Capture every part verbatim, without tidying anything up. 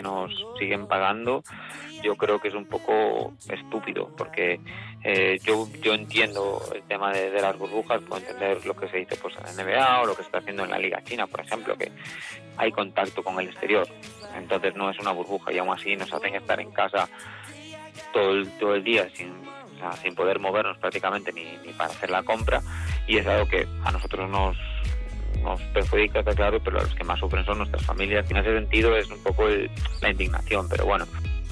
que nos siguen pagando, yo creo que es un poco estúpido, porque eh, yo yo entiendo el tema de, de las burbujas, puedo entender lo que se dice pues en la N B A o lo que se está haciendo en la Liga China, por ejemplo, que hay contacto con el exterior, entonces no es una burbuja y aún así nos hacen estar en casa todo el, todo el día sin, o sea, sin poder movernos prácticamente ni, ni para hacer la compra, y es algo que a nosotros nos nos perjudica, está claro, pero los que más sufren son nuestras familias, y en ese sentido es un poco el, la indignación, pero bueno.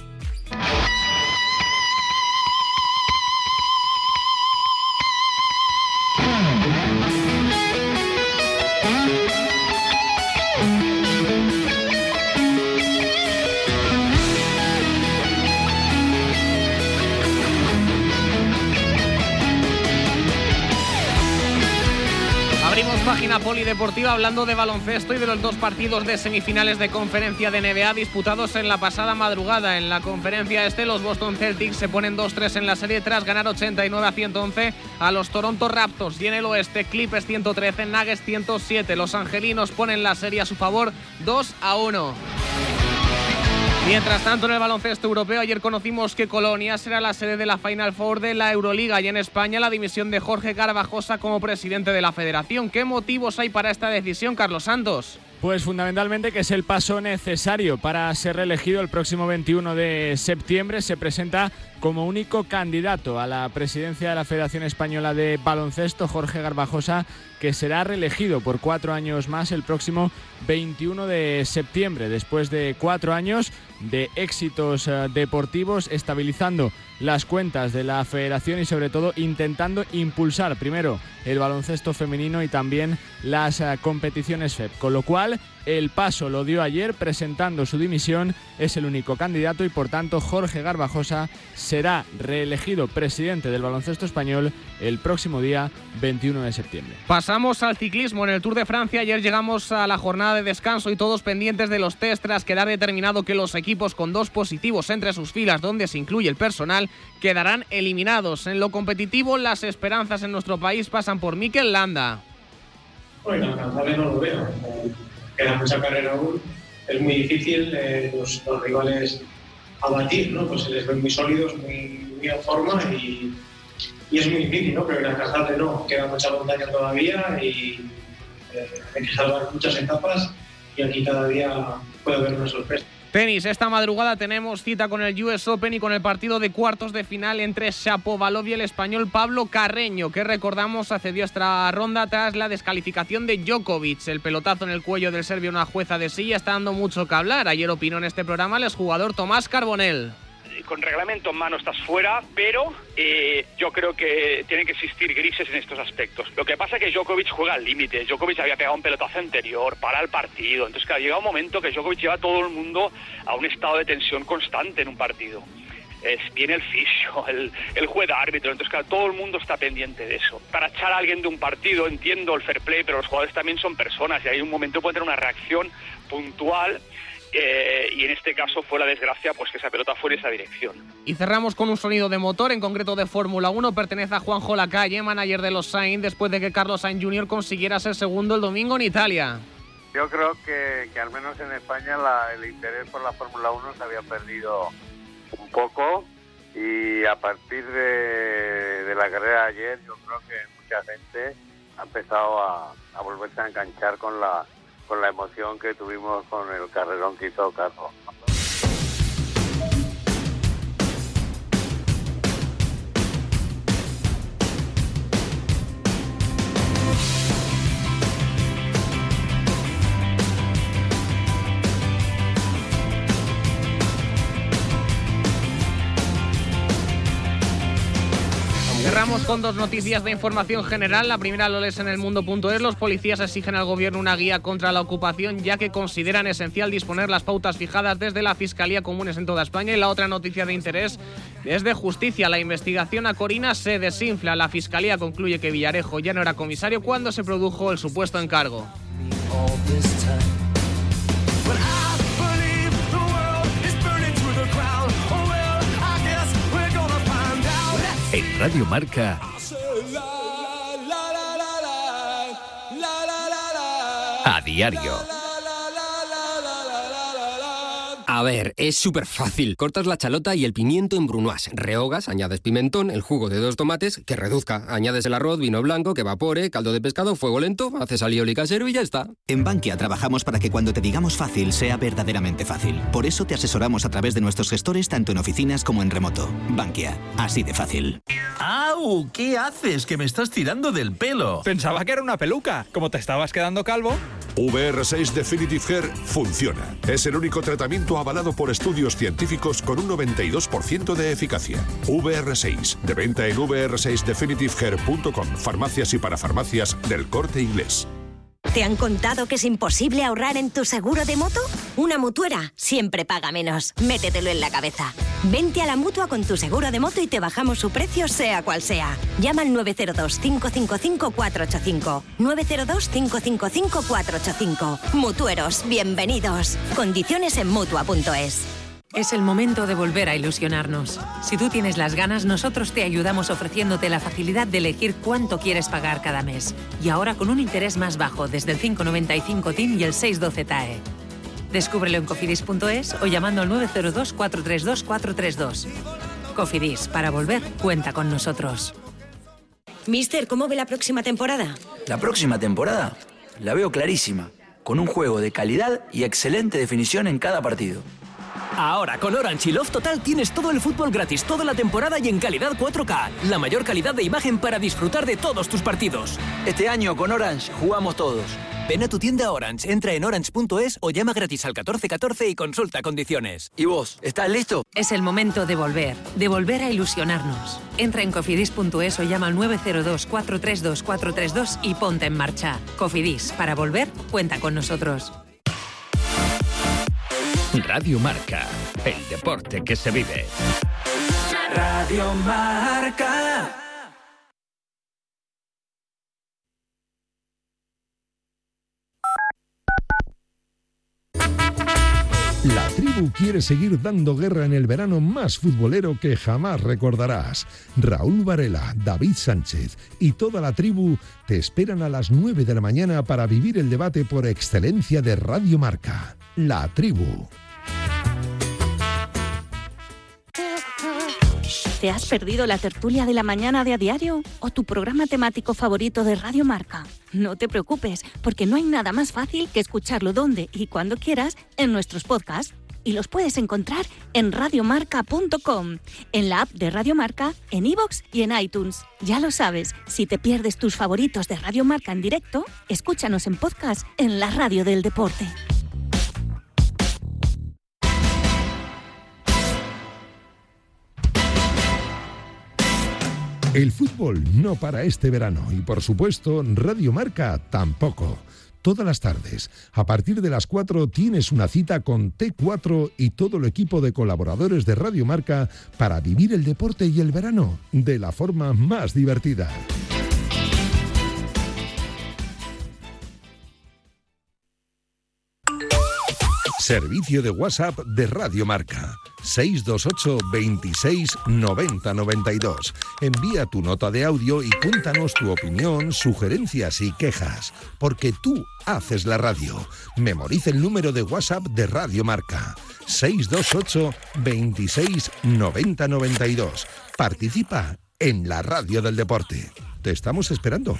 Página polideportiva hablando de baloncesto y de los dos partidos de semifinales de conferencia de N B A disputados en la pasada madrugada. En la conferencia este, los Boston Celtics se ponen dos tres en la serie tras ganar ochenta y nueve a ciento once a los Toronto Raptors, y en el oeste Clippers ciento trece, Nuggets ciento siete. Los angelinos ponen la serie a su favor dos a uno. Mientras tanto, en el baloncesto europeo, ayer conocimos que Colonia será la sede de la Final Four de la Euroliga, y en España la dimisión de Jorge Garbajosa como presidente de la federación. ¿Qué motivos hay para esta decisión, Carlos Santos? Pues fundamentalmente que es el paso necesario para ser reelegido el próximo veintiuno de septiembre. Se presenta como único candidato a la presidencia de la Federación Española de Baloncesto, Jorge Garbajosa, que será reelegido por cuatro años más el próximo veintiuno de septiembre, después de cuatro años de éxitos uh, deportivos, estabilizando las cuentas de la federación y sobre todo intentando impulsar primero el baloncesto femenino y también las uh, competiciones F E P, con lo cual el paso lo dio ayer presentando su dimisión. Es el único candidato y por tanto Jorge Garbajosa será reelegido presidente del baloncesto español el próximo día veintiuno de septiembre. Pasamos al ciclismo. En el Tour de Francia ayer llegamos a la jornada de descanso y todos pendientes de los test tras quedar determinado que los equipos con dos positivos entre sus filas, donde se incluye el personal, quedarán eliminados. En lo competitivo, las esperanzas en nuestro país pasan por Mikel Landa. Bueno, inalcanzable no lo veo. Queda mucha carrera aún, es muy difícil, eh, los, los rivales a batir, ¿no? Pues se les ven muy sólidos, muy, muy en forma y, y es muy difícil, ¿no? Pero inalcanzable no, queda mucha montaña todavía y eh, hay que salvar muchas etapas y aquí cada día puede haber una sorpresa. Tenis, esta madrugada tenemos cita con el U S Open y con el partido de cuartos de final entre Shapovalov y el español Pablo Carreño, que recordamos accedió a esta ronda tras la descalificación de Djokovic. El pelotazo en el cuello del serbio, una jueza de silla, está dando mucho que hablar. Ayer opinó en este programa el exjugador Tomás Carbonell. Con reglamento en mano estás fuera, pero eh, yo creo que tienen que existir grises en estos aspectos. Lo que pasa es que Djokovic juega al límite. Djokovic había pegado un pelotazo anterior para el partido. Entonces, claro, llega un momento que Djokovic lleva a todo el mundo a un estado de tensión constante en un partido. Es, viene el fisio, el, el juez de árbitro, entonces claro, todo el mundo está pendiente de eso. Para echar a alguien de un partido, entiendo el fair play, pero los jugadores también son personas y hay un momento puede tener una reacción puntual. Eh, y en este caso fue la desgracia pues que esa pelota fue en esa dirección. Y cerramos con un sonido de motor, en concreto de Fórmula uno. Pertenece a Juanjo Lacalle, manager de los Sainz, después de que Carlos Sainz junior consiguiera ser segundo el domingo en Italia. Yo creo que, que al menos en España la, el interés por la Fórmula uno se había perdido un poco, y a partir de, de la carrera de ayer yo creo que mucha gente ha empezado a, a volverse a enganchar con la con la emoción que tuvimos con el carrerón que hizo Carlos. Cerramos con dos noticias de información general. La primera lo lees en el mundo punto es. Los policías exigen al gobierno una guía contra la ocupación, ya que consideran esencial disponer las pautas fijadas desde la Fiscalía Comunes en toda España. Y la otra noticia de interés es de justicia. La investigación a Corina se desinfla. La Fiscalía concluye que Villarejo ya no era comisario cuando se produjo el supuesto encargo. En Radio Marca, a diario. A ver, es súper fácil. Cortas la chalota y el pimiento en brunoise. Rehogas, añades pimentón, el jugo de dos tomates, que reduzca. Añades el arroz, vino blanco, que evapore, caldo de pescado, fuego lento, haces alioli casero y ya está. En Bankia trabajamos para que cuando te digamos fácil, sea verdaderamente fácil. Por eso te asesoramos a través de nuestros gestores tanto en oficinas como en remoto. Bankia, así de fácil. ¡Au! ¿Qué haces? Que me estás tirando del pelo. Pensaba que era una peluca. Como te estabas quedando calvo. V R seis Definitive Hair funciona. Es el único tratamiento avalado por estudios científicos con un noventa y dos por ciento de eficacia. V R seis, de venta en v r seis definitive hair punto com, farmacias y parafarmacias del Corte Inglés. ¿Te han contado que es imposible ahorrar en tu seguro de moto? Una mutuera siempre paga menos. Métetelo en la cabeza. Vente a la Mutua con tu seguro de moto y te bajamos su precio sea cual sea. Llama al nueve cero dos, cinco cinco cinco, cuatro ocho cinco. nueve cero dos, cinco cinco cinco, cuatro ocho cinco. Mutueros, bienvenidos. Condiciones en Mutua punto es. Es el momento de volver a ilusionarnos. Si tú tienes las ganas, nosotros te ayudamos ofreciéndote la facilidad de elegir cuánto quieres pagar cada mes. Y ahora con un interés más bajo, desde el cinco coma noventa y cinco T I M y el seis coma doce T A E. Descúbrelo en cofidis punto es o llamando al nueve cero dos, cuatro tres dos, cuatro tres dos. Cofidis, para volver, cuenta con nosotros. Mister, ¿cómo ve la próxima temporada? La próxima temporada la veo clarísima, con un juego de calidad y excelente definición en cada partido. Ahora con Orange y Love Total tienes todo el fútbol gratis toda la temporada y en calidad cuatro K. La mayor calidad de imagen para disfrutar de todos tus partidos. Este año con Orange jugamos todos. Ven a tu tienda Orange, entra en orange punto es o llama gratis al catorce catorce y consulta condiciones. ¿Y vos, estás listo? Es el momento de volver, de volver a ilusionarnos. Entra en cofidis punto es o llama al nueve cero dos, cuatro tres dos, cuatro tres dos y ponte en marcha. Cofidis, para volver, cuenta con nosotros. Radio Marca, el deporte que se vive. Radio Marca. La tribu quiere seguir dando guerra en el verano más futbolero que jamás recordarás. Raúl Varela, David Sánchez y toda la tribu te esperan a las nueve de la mañana para vivir el debate por excelencia de Radio Marca. La tribu. ¿Te has perdido la tertulia de la mañana de A Diario o tu programa temático favorito de Radio Marca? No te preocupes, porque no hay nada más fácil que escucharlo donde y cuando quieras en nuestros podcasts. Y los puedes encontrar en radiomarca punto com, en la app de Radio Marca, en iVoox y en iTunes. Ya lo sabes, si te pierdes tus favoritos de Radio Marca en directo, escúchanos en podcast en la radio del deporte. El fútbol no para este verano y, por supuesto, Radio Marca tampoco. Todas las tardes, a partir de las cuatro, tienes una cita con T cuatro y todo el equipo de colaboradores de Radio Marca para vivir el deporte y el verano de la forma más divertida. Servicio de WhatsApp de Radio Marca. seis dos ocho, veintiséis, noventa, noventa y dos. Envía tu nota de audio y cuéntanos tu opinión, sugerencias y quejas. Porque tú haces la radio. Memoriza el número de WhatsApp de Radio Marca. seis dos ocho, veintiséis, noventa, noventa y dos. Participa en la radio del deporte. Te estamos esperando.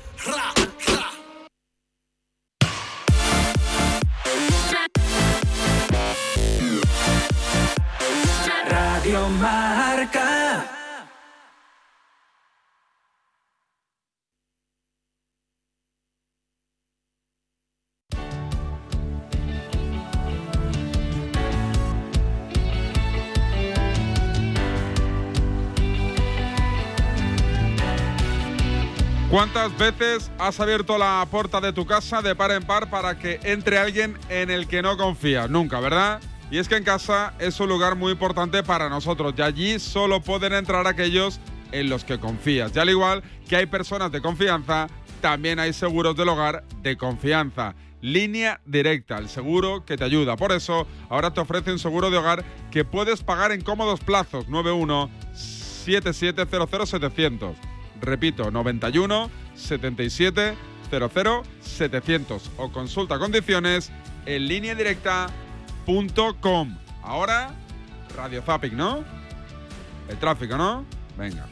Radio Marca. ¿Cuántas veces has abierto la puerta de tu casa de par en par para que entre alguien en el que no confías? Nunca, ¿verdad? Y es que en casa es un lugar muy importante para nosotros y allí solo pueden entrar aquellos en los que confías. Y al igual que hay personas de confianza, también hay seguros del hogar de confianza. Línea Directa, el seguro que te ayuda. Por eso, ahora te ofrece un seguro de hogar que puedes pagar en cómodos plazos. nueve uno, siete siete cero cero, setecientos. Repito, noventa y uno, setenta y siete, cero cero, setecientos. O consulta condiciones en línea directa punto com. Ahora, Radio Zapping, ¿no? El tráfico, ¿no? Venga.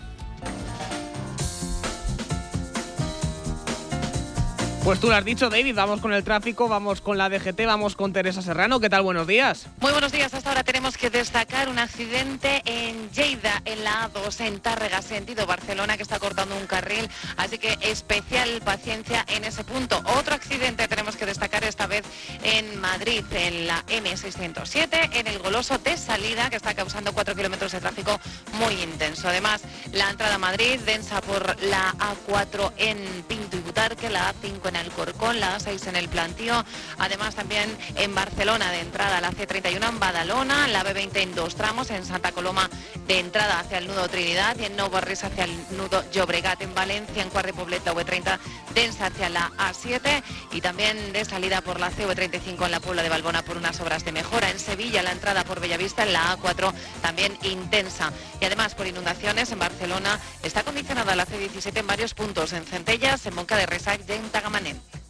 Pues tú lo has dicho, David, vamos con el tráfico, vamos con la D G T, vamos con Teresa Serrano. ¿Qué tal? Buenos días. Muy buenos días. Hasta ahora tenemos que destacar un accidente en Lleida, en la A dos, en Tárrega, sentido Barcelona, que está cortando un carril, así que especial paciencia en ese punto. Otro accidente tenemos que destacar esta vez en Madrid, en la M seiscientos siete, en el Goloso de salida, que está causando cuatro kilómetros de tráfico muy intenso. Además, la entrada a Madrid, densa por la A cuatro en Pinto y Butarque, la A cinco en Alcorcón, la A seis en el Plantío, además también en Barcelona de entrada, la C treinta y uno en Badalona, la B veinte en dos tramos, en Santa Coloma de entrada hacia el nudo Trinidad y en Nou Barris hacia el nudo Llobregat, en Valencia, en Quart de Poblet, la V treinta densa hacia la A siete y también de salida por la C V treinta y cinco en la Puebla de Valbona por unas obras de mejora. En Sevilla, la entrada por Bellavista en la A cuatro también intensa. Y además por inundaciones en Barcelona está condicionada la C diecisiete en varios puntos, en Centellas, en Monca de Resac y en Tagamanent.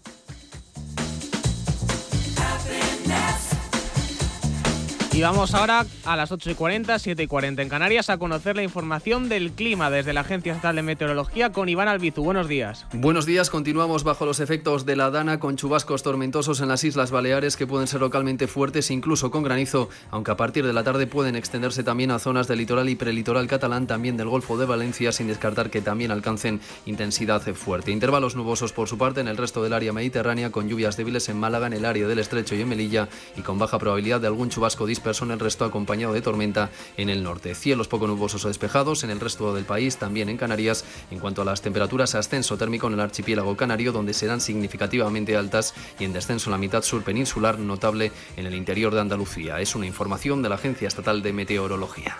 Y vamos ahora a las ocho y cuarenta, siete y cuarenta en Canarias a conocer la información del clima desde la Agencia Estatal de Meteorología con Iván Albizu. Buenos días. Buenos días. Continuamos bajo los efectos de la Dana con chubascos tormentosos en las Islas Baleares que pueden ser localmente fuertes, incluso con granizo, aunque a partir de la tarde pueden extenderse también a zonas del litoral y prelitoral catalán, también del Golfo de Valencia, sin descartar que también alcancen intensidad fuerte. Intervalos nubosos por su parte en el resto del área mediterránea, con lluvias débiles en Málaga, en el área del Estrecho y en Melilla, y con baja probabilidad de algún chubasco disperso en el resto, acompañado de tormenta en el norte. Cielos poco nubosos o despejados en el resto del país, también en Canarias. En cuanto a las temperaturas, ascenso térmico en el archipiélago canario, donde serán significativamente altas, y en descenso en la mitad sur peninsular, notable en el interior de Andalucía. Es una información de la Agencia Estatal de Meteorología.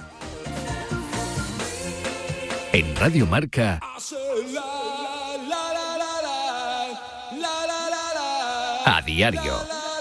En Radio Marca, a diario.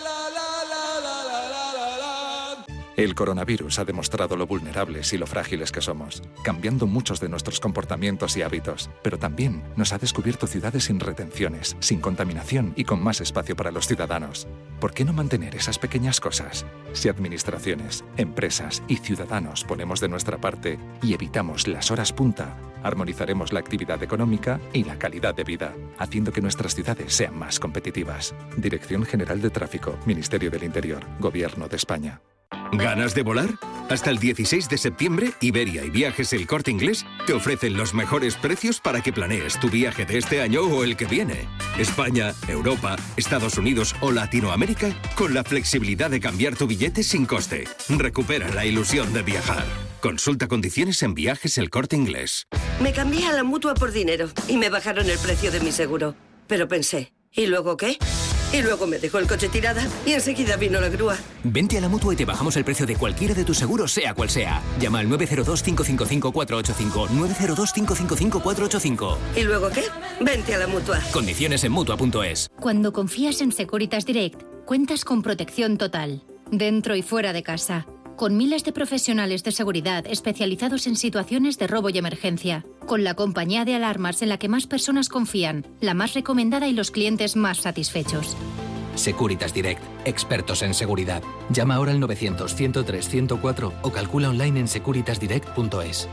El coronavirus ha demostrado lo vulnerables y lo frágiles que somos, cambiando muchos de nuestros comportamientos y hábitos, pero también nos ha descubierto ciudades sin retenciones, sin contaminación y con más espacio para los ciudadanos. ¿Por qué no mantener esas pequeñas cosas? Si administraciones, empresas y ciudadanos ponemos de nuestra parte y evitamos las horas punta, armonizaremos la actividad económica y la calidad de vida, haciendo que nuestras ciudades sean más competitivas. Dirección General de Tráfico, Ministerio del Interior, Gobierno de España. ¿Ganas de volar? Hasta el dieciséis de septiembre, Iberia y Viajes El Corte Inglés te ofrecen los mejores precios para que planees tu viaje de este año o el que viene. España, Europa, Estados Unidos o Latinoamérica, con la flexibilidad de cambiar tu billete sin coste. Recupera la ilusión de viajar. Consulta condiciones en Viajes El Corte Inglés. Me cambié a la Mutua por dinero y me bajaron el precio de mi seguro. Pero pensé, ¿y luego qué? Y luego me dejó el coche tirada y enseguida vino la grúa. Vente a la Mutua y te bajamos el precio de cualquiera de tus seguros, sea cual sea. Llama al nueve cero dos, cinco cinco cinco, cuatro ocho cinco, nueve cero dos, cinco cinco cinco, cuatro ocho cinco. ¿Y luego qué? Vente a la Mutua. Condiciones en Mutua punto es. Cuando confías en Securitas Direct, cuentas con protección total, dentro y fuera de casa, con miles de profesionales de seguridad especializados en situaciones de robo y emergencia, con la compañía de alarmas en la que más personas confían, la más recomendada y los clientes más satisfechos. Securitas Direct, expertos en seguridad. Llama ahora al novecientos, ciento tres, ciento cuatro o calcula online en securitas direct punto es.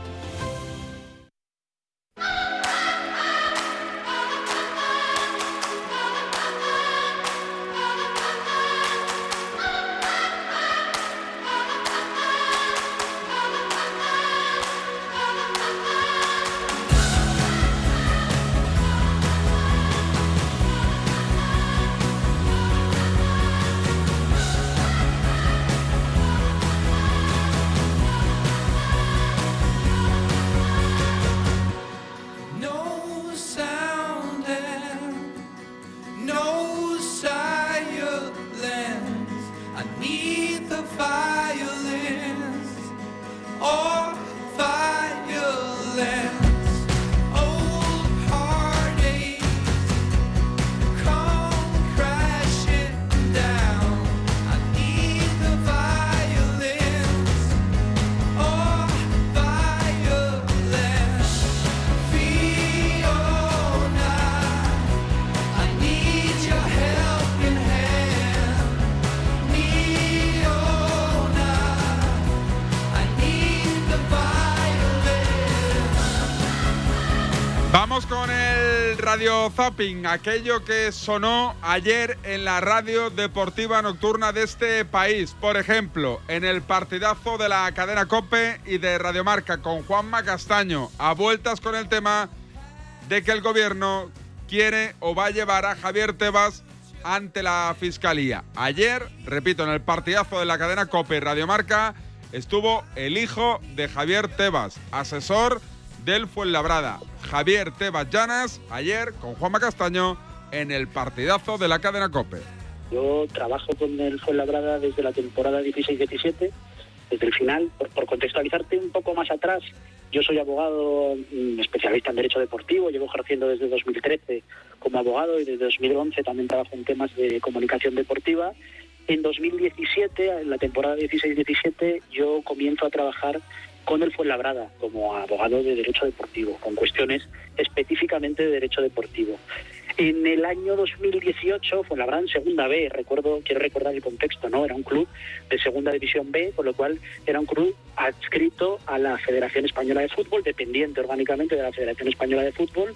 Radio Zapping, aquello que sonó ayer en la radio deportiva nocturna de este país. Por ejemplo, en el partidazo de la cadena COPE y de Radio Marca con Juanma Castaño, a vueltas con el tema de que el gobierno quiere o va a llevar a Javier Tebas ante la Fiscalía. Ayer, repito, en el partidazo de la cadena COPE y Radio Marca estuvo el hijo de Javier Tebas, asesor del Fuenlabrada, Javier Tebas Llanas, ayer con Juanma Castaño en el partidazo de la cadena COPE. Yo trabajo con el Fuenlabrada desde la temporada dieciséis diecisiete, desde el final. Por, por contextualizarte un poco más atrás, yo soy abogado especialista en Derecho Deportivo, llevo ejerciendo desde dos mil trece como abogado y desde dos mil once también trabajo en temas de comunicación deportiva. En dos mil diecisiete, en la temporada dieciséis diecisiete, yo comienzo a trabajar con el Fuenlabrada como abogado de Derecho Deportivo, con cuestiones específicamente de Derecho Deportivo. En el año dos mil dieciocho, Fuenlabrada en Segunda B, recuerdo, quiero recordar el contexto, ¿no? Era un club de Segunda División B, con lo cual era un club adscrito a la Federación Española de Fútbol, dependiente orgánicamente de la Federación Española de Fútbol,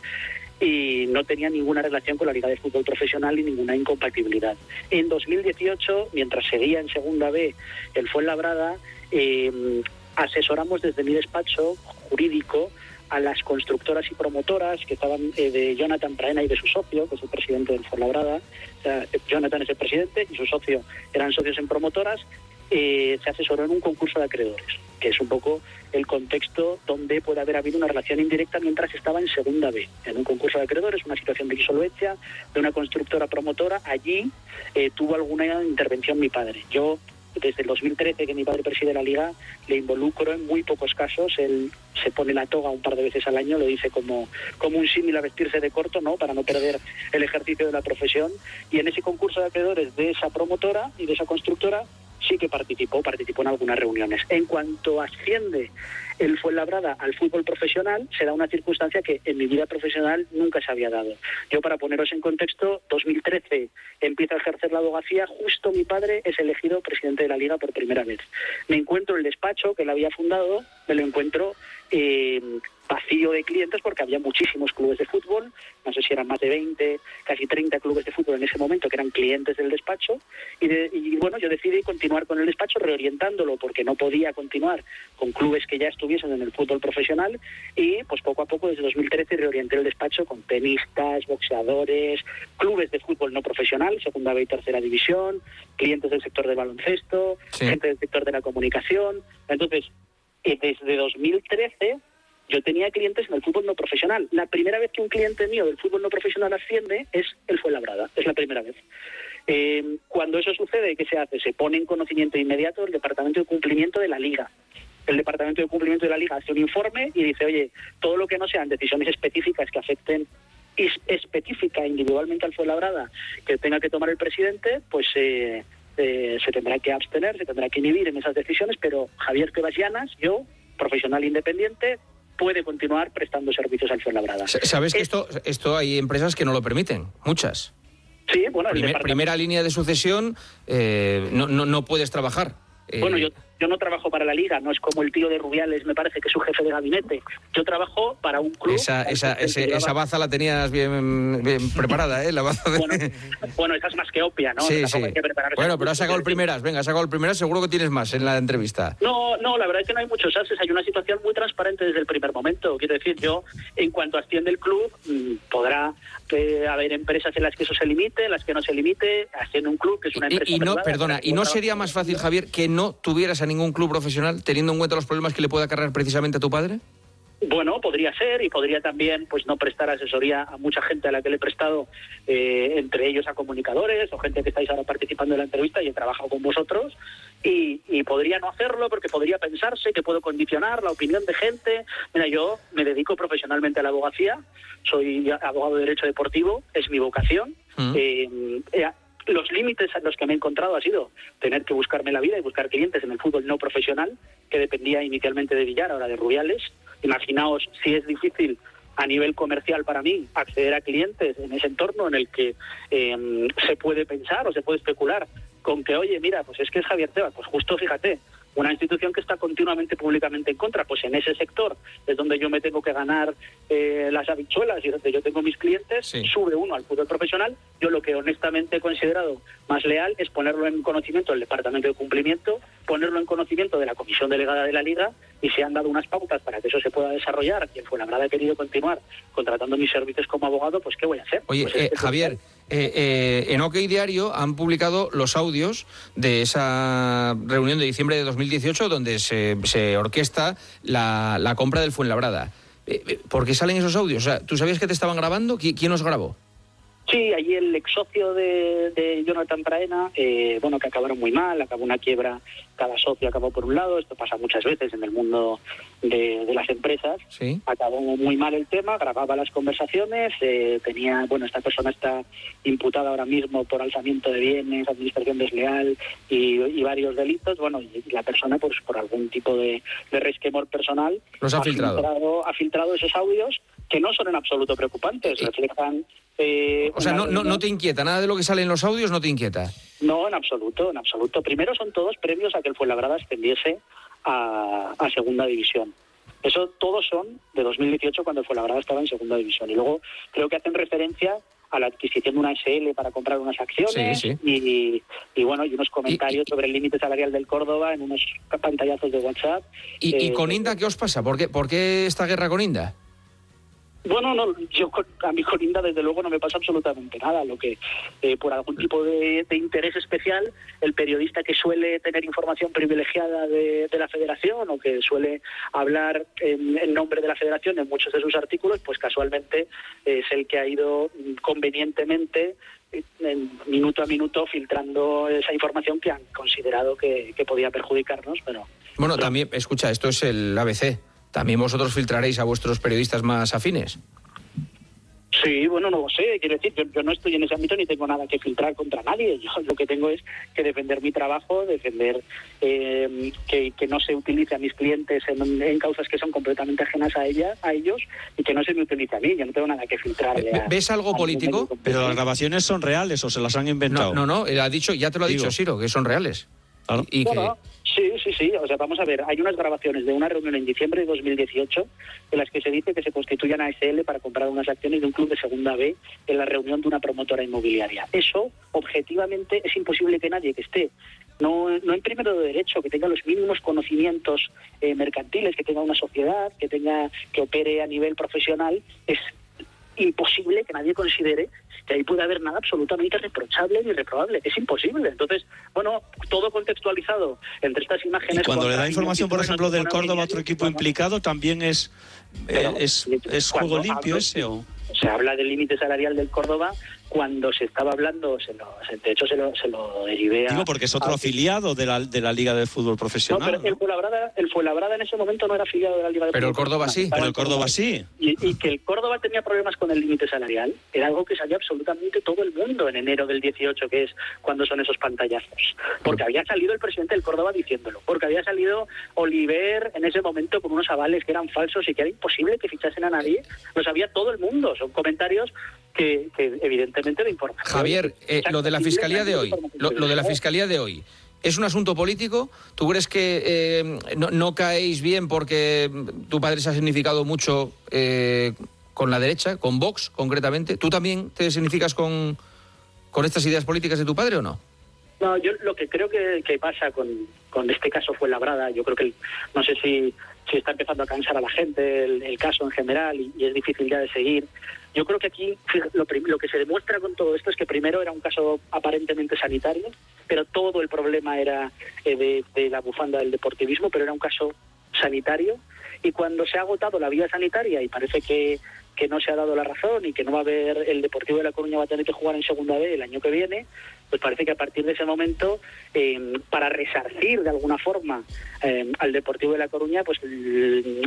y no tenía ninguna relación con la Liga de Fútbol Profesional y ninguna incompatibilidad. En dos mil dieciocho, mientras seguía en Segunda B el Fuenlabrada, eh, asesoramos desde mi despacho jurídico a las constructoras y promotoras que estaban eh, de Jonathan Praena y de su socio, que es el presidente del Fuenlabrada. O sea, Jonathan es el presidente y su socio eran socios en promotoras. Eh, se asesoró en un concurso de acreedores, que es un poco el contexto donde puede haber habido una relación indirecta mientras estaba en Segunda B. En un concurso de acreedores, una situación de insolvencia de una constructora promotora, allí eh, tuvo alguna intervención mi padre. Yo, desde el dos mil trece que mi padre preside la Liga, le involucro en muy pocos casos. Él se pone la toga un par de veces al año, lo dice como, como un símil a vestirse de corto, ¿no?, para no perder el ejercicio de la profesión. Y en ese concurso de acreedores de esa promotora y de esa constructora sí que participó, participó en algunas reuniones. En cuanto asciende el Fuenlabrada al fútbol profesional, se da una circunstancia que en mi vida profesional nunca se había dado. Yo, para poneros en contexto, dos mil trece empiezo a ejercer la abogacía, justo mi padre es elegido presidente de la Liga por primera vez. Me encuentro el despacho que él había fundado, me lo encuentro eh, vacío de clientes porque había muchísimos clubes de fútbol, no sé si eran más de veinte, casi treinta clubes de fútbol en ese momento que eran clientes del despacho, y, de, y bueno, yo decidí continuar con el despacho reorientándolo porque no podía continuar con clubes que ya estuviesen en el fútbol profesional, y pues poco a poco desde dos mil trece reorienté el despacho con tenistas, boxeadores, clubes de fútbol no profesional, segunda B y tercera división, clientes del sector del baloncesto, sí, gente del sector de la comunicación. Entonces, desde dos mil trece yo tenía clientes en el fútbol no profesional. La primera vez que un cliente mío del fútbol no profesional asciende es el Fuenlabrada, es la primera vez. Eh, cuando eso sucede, ¿qué se hace? Se pone en conocimiento inmediato el Departamento de Cumplimiento de la Liga. El Departamento de Cumplimiento de la Liga hace un informe y dice, oye, todo lo que no sean decisiones específicas que afecten es, específica individualmente al Fuenlabrada, que tenga que tomar el presidente, pues eh, eh, se tendrá que abstener, se tendrá que inhibir en esas decisiones, pero Javier Tebas Llanas, yo, profesional independiente, puede continuar prestando servicios al Fuenlabrada. ¿Sabes que esto, esto hay empresas que no lo permiten? Muchas. Sí, bueno... El Primer, departamento... Primera línea de sucesión, eh, no, no, no puedes trabajar. Eh... Bueno, yo, yo no trabajo para la Liga, no es como el tío de Rubiales, me parece que es su jefe de gabinete. Yo trabajo para un club... Esa, esa, ese, esa baza la tenías bien, bien preparada, ¿eh? La baza de... bueno, bueno, esa es más que obvia, ¿no? Sí, sí. Hay que bueno, pero has sacado el primeras, venga, has sacado el primeras, seguro que tienes más en la entrevista. No, no, la verdad es que no hay muchos ases, hay una situación muy transparente desde el primer momento. Quiero decir, yo, en cuanto asciende el club, podrá eh, haber empresas en las que eso se limite, en las que no se limite, asciende un club que es una empresa... Y, y no, perdona, ¿y no sería más fácil, Javier, que no tuvieras a ningún club profesional, teniendo en cuenta los problemas que le puede acarrear precisamente a tu padre? Bueno, podría ser, y podría también pues no prestar asesoría a mucha gente a la que le he prestado, eh, entre ellos a comunicadores o gente que estáis ahora participando en la entrevista y he trabajado con vosotros, y, y podría no hacerlo porque podría pensarse que puedo condicionar la opinión de gente. Mira, yo me dedico profesionalmente a la abogacía, soy abogado de Derecho Deportivo, es mi vocación. Mm. Eh, eh, Los límites a los que me he encontrado ha sido tener que buscarme la vida y buscar clientes en el fútbol no profesional, que dependía inicialmente de Villar, ahora de Rubiales. Imaginaos si es difícil a nivel comercial para mí acceder a clientes en ese entorno en el que eh, se puede pensar o se puede especular con que, oye, mira, pues es que es Javier Tebas. Pues justo, fíjate, una institución que está continuamente públicamente en contra. Pues en ese sector es donde yo me tengo que ganar eh, las habichuelas y donde yo tengo mis clientes, sí. Sube uno al fútbol profesional. Yo lo que honestamente he considerado más leal es ponerlo en conocimiento del Departamento de Cumplimiento, ponerlo en conocimiento de la Comisión Delegada de la Liga, y se han dado unas pautas para que eso se pueda desarrollar. Quien Fuenlabrada ha querido continuar contratando mis servicios como abogado, pues ¿qué voy a hacer? Oye, pues, eh, es Javier, eh, eh, en OK Diario han publicado los audios de esa reunión de diciembre de dos mil dieciocho donde se, se orquesta la, la compra del Fuenlabrada. Eh, ¿Por qué salen esos audios? O sea, ¿tú sabías que te estaban grabando? ¿Qui- ¿Quién los grabó? Sí, allí el ex socio de, de Jonathan Praena, eh, bueno, que acabaron muy mal, acabó una quiebra, cada socio acabó por un lado, esto pasa muchas veces en el mundo de, de las empresas, sí. Acabó muy mal el tema, grababa las conversaciones, eh, tenía, bueno, esta persona está imputada ahora mismo por alzamiento de bienes, administración desleal y, y varios delitos, bueno, y la persona, pues por algún tipo de, de resquemor personal, los ha, ha filtrado. filtrado. Ha filtrado esos audios que no son en absoluto preocupantes, eh, reflejan... Eh, o sea, no, no, no te inquieta, nada de lo que sale en los audios no te inquieta. No, en absoluto, en absoluto. Primero son todos previos a que el Fuenlabrada ascendiese a, a Segunda División. Eso todos son de dos mil dieciocho, cuando el Fuenlabrada estaba en Segunda División. Y luego creo que hacen referencia a la adquisición de una S L para comprar unas acciones, sí, sí. Y, y bueno, y unos comentarios y, y, sobre el límite salarial del Córdoba en unos pantallazos de WhatsApp. ¿Y, eh, y con Inda qué os pasa? ¿Por qué, ¿Por qué esta guerra con Inda? Bueno, no, yo con, a mí con Inda desde luego no me pasa absolutamente nada. Lo que eh, por algún tipo de, de interés especial, el periodista que suele tener información privilegiada de, de la Federación o que suele hablar en, en nombre de la Federación en muchos de sus artículos, pues casualmente es el que ha ido convenientemente en minuto a minuto filtrando esa información que han considerado que, que podía perjudicarnos, pero... Bueno, pero... también, escucha, esto es el A B C. ¿También vosotros filtraréis a vuestros periodistas más afines? Sí, bueno, no lo sé. Quiero decir, yo, yo no estoy en ese ámbito ni tengo nada que filtrar contra nadie. Yo lo que tengo es que defender mi trabajo, defender eh, que, que no se utilice a mis clientes en, en causas que son completamente ajenas a ella, a ellos, y que no se me utilice a mí. Yo no tengo nada que filtrarle. A, ¿Ves algo político? Pero las grabaciones son reales o se las han inventado. No, no, no. Él ha dicho, ya te lo ha Digo. dicho Siro, que son reales. Claro. Y bueno, que... Sí, sí, sí. O sea, vamos a ver, hay unas grabaciones de una reunión en diciembre de dos mil dieciocho en las que se dice que se constituye una A S L para comprar unas acciones de un club de Segunda B en la reunión de una promotora inmobiliaria. Eso, objetivamente, es imposible que nadie que esté, no, no en primero de derecho, que tenga los mínimos conocimientos eh, mercantiles, que tenga una sociedad, que tenga que opere a nivel profesional, es imposible que nadie considere que ahí puede haber nada absolutamente reprochable ni reprobable. Es imposible. Entonces, bueno, todo contextualizado entre estas imágenes... Y cuando le da información, por ejemplo, del Córdoba a otro equipo bueno, implicado, ¿también es, eh, es, es juego limpio hablo, ese o...? Se habla del límite salarial del Córdoba cuando se estaba hablando, se lo, de hecho se lo, se lo derivé a... Digo, porque es otro a, afiliado de la, de la Liga de Fútbol Profesional. No, pero ¿no? el, Fuenlabrada, el Fuenlabrada en ese momento no era afiliado de la Liga de pero Fútbol Pero el Córdoba sí. Pero el Córdoba sí. Y, y que el Córdoba tenía problemas con el límite salarial era algo que sabía absolutamente todo el mundo en enero del dieciocho, que es cuando son esos pantallazos. Porque había salido el presidente del Córdoba diciéndolo, porque había salido Oliver en ese momento con unos avales que eran falsos y que era imposible que fichasen a nadie. Lo sabía todo el mundo. Son comentarios que, que evidentemente no importan. Javier, eh, lo de la Fiscalía de hoy, lo, lo de la Fiscalía de hoy, ¿es un asunto político? ¿Tú crees que eh, no, no caéis bien porque tu padre se ha significado mucho eh, con la derecha, con Vox concretamente? ¿Tú también te significas con, con estas ideas políticas de tu padre o no? No, yo lo que creo que, que pasa con, con este caso Fuenlabrada, yo creo que, el, no sé si, si está empezando a cansar a la gente el, el caso en general y, y es difícil ya de seguir. Yo creo que aquí lo, lo que se demuestra con todo esto es que primero era un caso aparentemente sanitario, pero todo el problema era eh, de, de la bufanda del deportivismo, pero era un caso sanitario. Y cuando se ha agotado la vía sanitaria y parece que, que no se ha dado la razón y que no va a haber, el Deportivo de La Coruña va a tener que jugar en Segunda B el año que viene, pues parece que a partir de ese momento, eh, para resarcir de alguna forma eh, al Deportivo de La Coruña, pues el,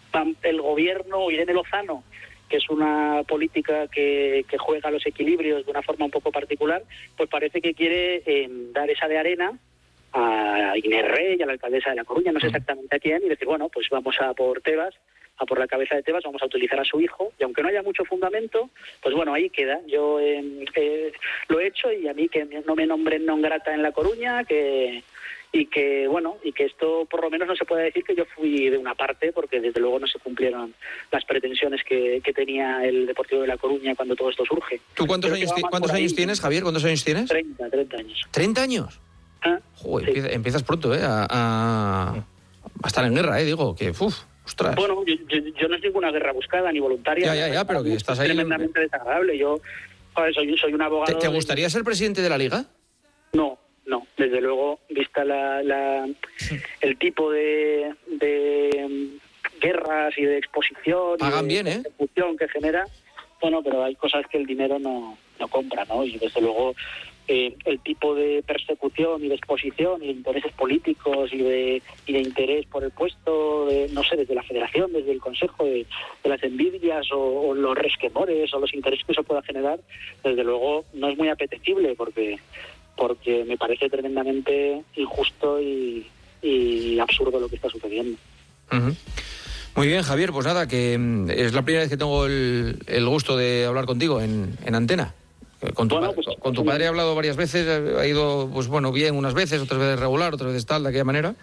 el gobierno, Irene Lozano, que es una política que, que juega a los equilibrios de una forma un poco particular, pues parece que quiere eh, dar esa de arena a Inés Rey, a la alcaldesa de La Coruña, no sé exactamente a quién, y decir, bueno, pues vamos a por Tebas, a por la cabeza de Tebas, vamos a utilizar a su hijo, y aunque no haya mucho fundamento, pues bueno, ahí queda. Yo eh, eh, lo he hecho, y a mí que no me nombren non grata en La Coruña, que y que bueno y que esto por lo menos no se puede decir que yo fui de una parte, porque desde luego no se cumplieron las pretensiones que, que tenía el Deportivo de La Coruña cuando todo esto surge. ¿Tú cuántos Creo años, ti- ¿cuántos años tienes, Javier? ¿Cuántos años tienes? treinta, treinta años. ¿treinta años? ¿Ah? Joder, Sí. empieza- empiezas pronto, ¿eh? A, a- a estar en guerra, ¿eh? Digo, que, uf, ostras. Bueno, yo, yo, yo no es ninguna guerra buscada ni voluntaria. Ya, ya, ya, pero que estás ahí- Es tremendamente desagradable. Yo, joder, soy, soy un ¿Te, abogado... te gustaría ser presidente de la Liga? No, no. Desde luego, vista la, la el tipo de, de mm, guerras y de exposición... Pagan y de bien, ¿eh? persecución que genera, bueno, pero hay cosas que el dinero no, no compra, ¿no? Y desde luego... Eh, el tipo de persecución y de exposición y de intereses políticos y de, y de interés por el puesto, de, no sé, desde la federación, desde el consejo, de, de las envidias o, o los resquemores o los intereses que eso pueda generar, desde luego no es muy apetecible, porque porque me parece tremendamente injusto y, y absurdo lo que está sucediendo. Ujú. Muy bien, Javier, pues nada, que mm, es la primera vez que tengo el, el gusto de hablar contigo en, en antena. Eh, Con tu, Bueno, pa- pues, con tu padre he hablado varias veces, eh, ha ido, pues bueno, bien unas veces, otras veces regular, otras veces tal, de aquella manera,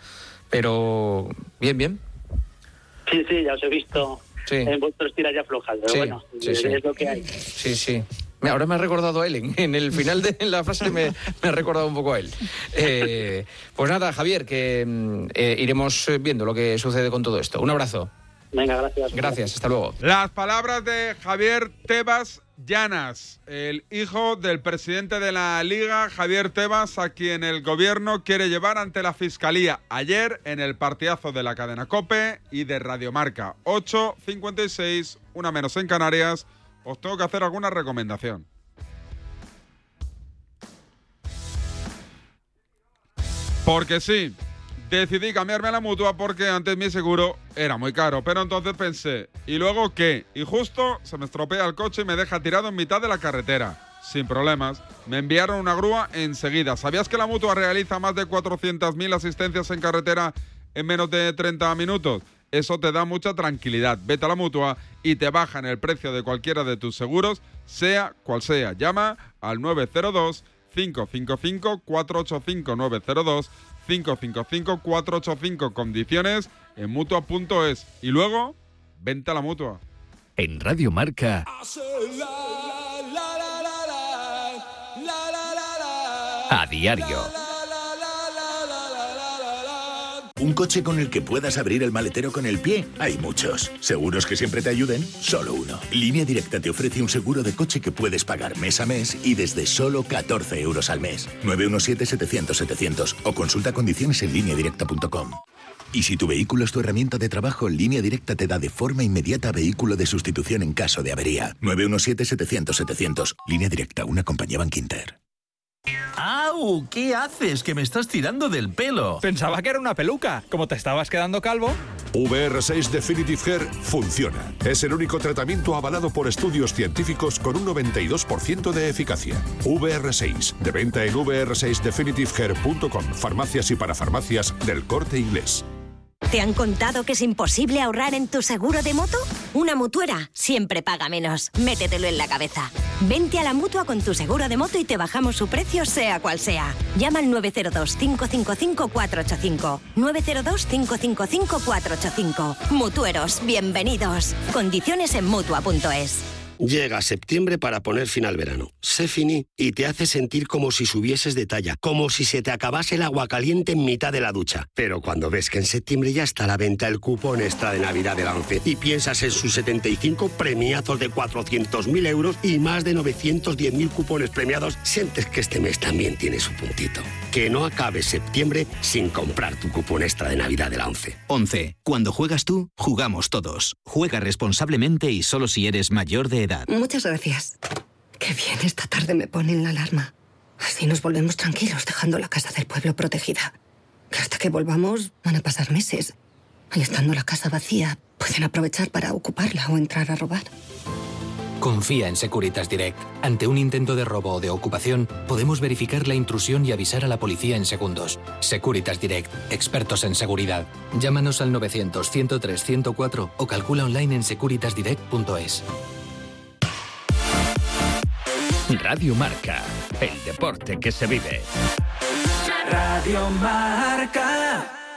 pero bien, bien. Sí, sí, ya os he visto Sí. en vuestros tiras y aflojas, pero Sí, bueno, sí, es, sí. es lo que hay. Sí, sí. Mira, ahora me ha recordado a él, en, en el final de la frase me, me ha recordado un poco a él. Eh, pues nada, Javier, que mm, eh, iremos viendo lo que sucede con todo esto. Un abrazo. Venga, gracias. Gracias, hasta luego. Las palabras de Javier Tebas Llanas, el hijo del presidente de la Liga, Javier Tebas, a quien el gobierno quiere llevar ante la Fiscalía ayer en el partidazo de la cadena COPE y de Radio Marca. ocho cincuenta y seis, una menos en Canarias. Os tengo que hacer alguna recomendación. Porque sí, decidí cambiarme a la Mutua porque antes mi seguro era muy caro. Pero entonces pensé, ¿y luego qué? Y justo se me estropea el coche y me deja tirado en mitad de la carretera. Sin problemas, me enviaron una grúa enseguida. ¿Sabías que la Mutua realiza más de cuatrocientas mil asistencias en carretera en menos de treinta minutos? Eso te da mucha tranquilidad. Vete a la Mutua y te bajan el precio de cualquiera de tus seguros, sea cual sea. Llama al nueve cero dos, cinco cinco cinco, cuatro ocho cinco, nueve cero dos, cinco cinco cinco, cuatro ocho cinco. Condiciones en mutua punto es. Y luego, vente a la Mutua. En Radio Marca, a diario. ¿Un coche con el que puedas abrir el maletero con el pie? Hay muchos. ¿Seguros que siempre te ayuden? Solo uno. Línea Directa te ofrece un seguro de coche que puedes pagar mes a mes y desde solo catorce euros al mes. nueve uno siete, setecientos, setecientos o consulta condiciones en línea directa punto com. Y si tu vehículo es tu herramienta de trabajo, Línea Directa te da de forma inmediata vehículo de sustitución en caso de avería. nueve uno siete, setecientos, setecientos. Línea Directa, una compañía Bankinter. ¡Au! ¿Qué haces? Que me estás tirando del pelo. Pensaba que era una peluca. Como te estabas quedando calvo. V R seis Definitive Hair funciona. Es el único tratamiento avalado por estudios científicos con un noventa y dos por ciento de eficacia. V R seis, de venta en v r seis definitive hair punto com, farmacias y parafarmacias del Corte Inglés. ¿Te han contado que es imposible ahorrar en tu seguro de moto? Una mutuera siempre paga menos. Métetelo en la cabeza. Vente a la Mutua con tu seguro de moto y te bajamos su precio sea cual sea. Llama al nueve cero dos, cinco cinco cinco, cuatro ocho cinco. nueve cero dos, cinco cinco cinco, cuatro ocho cinco. Mutueros, bienvenidos. Condiciones en mutua punto es. Llega septiembre para poner fin al verano. Sefini y te hace sentir como si subieses de talla, como si se te acabase el agua caliente en mitad de la ducha. Pero cuando ves que en septiembre ya está a la venta el cupón extra de Navidad de la ONCE y piensas en sus setenta y cinco premiazos de cuatrocientos mil euros y más de novecientos diez mil cupones premiados, sientes que este mes también tiene su puntito. Que no acabe septiembre sin comprar tu cupón extra de Navidad de la ONCE. ONCE. Cuando juegas tú, jugamos todos. Juega responsablemente y solo si eres mayor de edad. Muchas gracias. Qué bien, esta tarde me ponen la alarma. Así nos volvemos tranquilos dejando la casa del pueblo protegida. Que hasta que volvamos van a pasar meses. Y estando la casa vacía, pueden aprovechar para ocuparla o entrar a robar. Confía en Securitas Direct. Ante un intento de robo o de ocupación, podemos verificar la intrusión y avisar a la policía en segundos. Securitas Direct, expertos en seguridad. Llámanos al novecientos, ciento tres, ciento cuatro o calcula online en securitas direct punto es. Radio Marca, el deporte que se vive. Radio Marca.